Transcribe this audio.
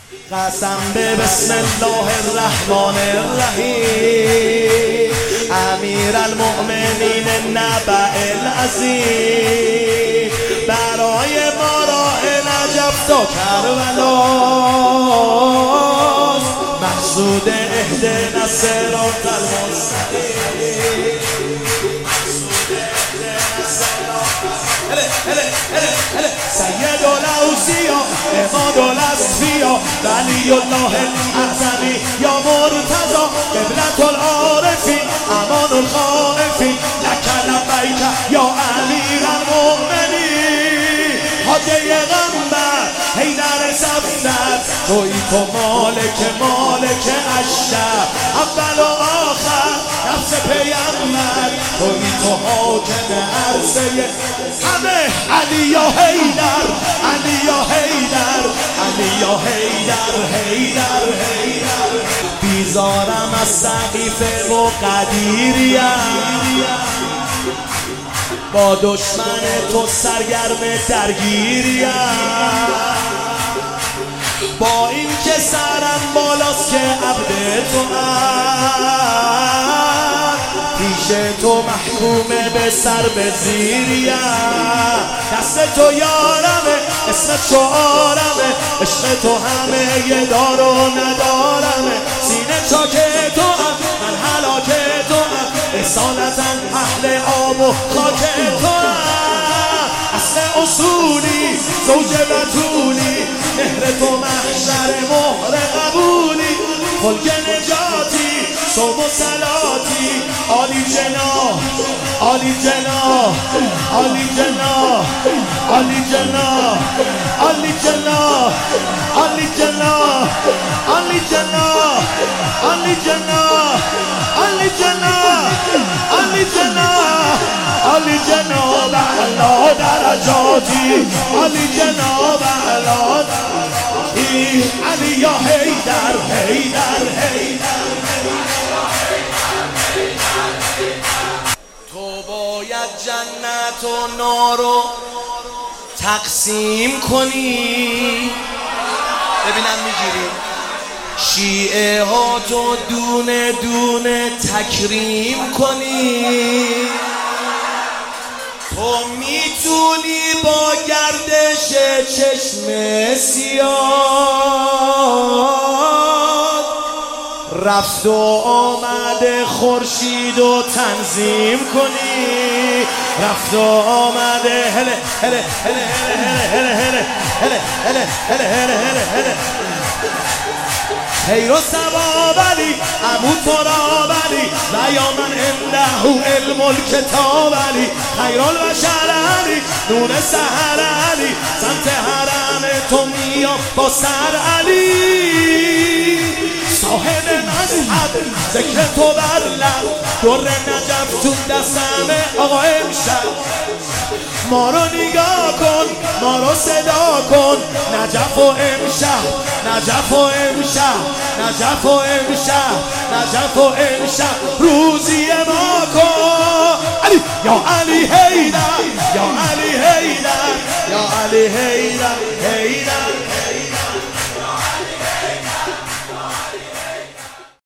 قسم به بسم الله الرحمن الرحیم امیر المؤمنین نبع العظیم برای ما راه نجف تا کربلاست مقصود اهدنا الصراط المستقیم سید الاوصیا امام الاصفیا ولی الله الاعظمی یا مرتضی قبلة العارفین امان الخائفین لک لبیک یا امیر المؤمنین حاج پیغمبر حیدر صفدر توی تو مالک اشرف اول و آخر نفس پیغمبر توی تو حاکم عرصه همه علی یا حیدر علی یا حیدر علی یا حیدر بیزارم از سقیفه و قدیریم با دشمن تو سرگرم درگیریم با این که سرم بالاست که عبد تو پیش تو محکوم به سر به زیریم دست تو یارمه اسمت شعارمه عشق تو همه یه دار و ندارمه سینه چاک تو هم من هلاک تو هم اصالتا اهل آب و خاک تو هم اصل اصولی زوج بطولی مهر تو محشر مهر قبولی خلق نجاتی صوم و صلاتی عالی جناح عالی جناح عالی جناح عالی جناح عالی جناح عالی جناح عالی جناح عالی جناح عالی جناح عالی جناح عالی جناب اعلی درجاتی عالی جناب اعلی علی یا حیدر تو باید جنت و نارو تقسیم کنی ببینم میگیری شیعه ها تو دونه دونه تکریم کنی تو میتونی با گردش چشم سیاه رفت و آمد خورشید و تنظیم کنی رفت و آمد هله هله هله هله هله هله هله هله هله هله خیر و ثواب علی ابو تراب علی و یا من عنده علم الکتاب علی خیر البشر علی نور سحر علی سمت حرم تو میام با سر علی صاحب مذهب ذکر تو بر لب در نجف تو دستمه آقا امشب ما رو نگاه کن ما رو صدا کن نجف و امشب نجف و امشب نجف و امشب نجف و امشب روزی ما کن علی یا علی حیدر یا علی حیدر یا علی حیدر